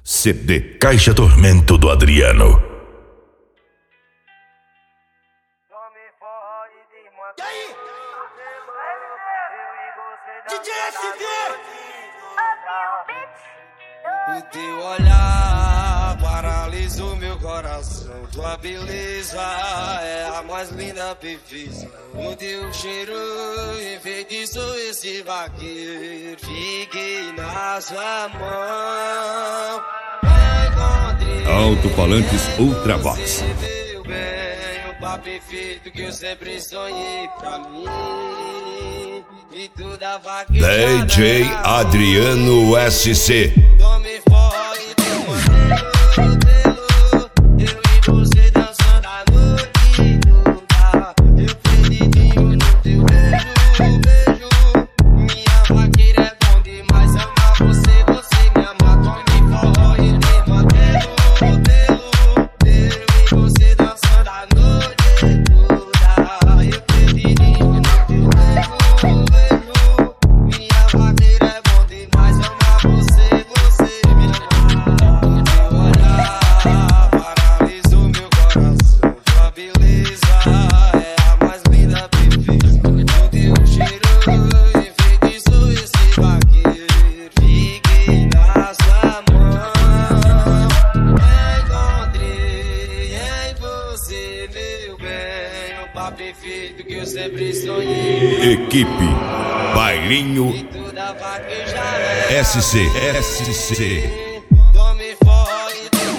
CD Caixa Tormento do Adriano. E aí? DJ SV! O teu olhar paralisa o meu coração. Tua beleza é a mais linda perfeição. O teu cheiro enfeitiçou esse vaqueiro. Fiquei na sua mão. Alto-falantes Ultravox. Meu bem, o papo perfeito que eu sempre sonhei pra mim. E toda vaquejada DJ Adriano SC. tome fora, eu e você dançando a noite toda. Eu perdidinho no teu beijo. Minha vaqueira é bom demais, amar você me ama. Tome fora e me mantendo. Eu e você dançando a noite toda. Eu perdidinho no teu beijo. Minha vaqueira é bom demais, amar você me ama. Teu olhar paralisa o meu coração. Tua beleza é a mais linda perfeita. O teu cheiro enfeitiçou esse vaqueiro. Fiquei na sua mão. Encontrei em você, meu bem, o papo perfeito que eu sempre sonhei. Equipe Bailinho E toda vaquejada SC. tome fora e deu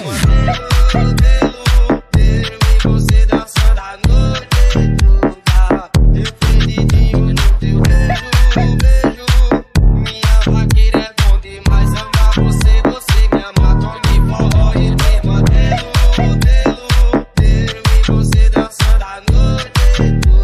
e você dançando a noite toda. Eu perdidinho no teu beijo. Minha vaqueira é bom demais, amar você me ama. Tome fora e me mantendo. E você dançando a noite toda.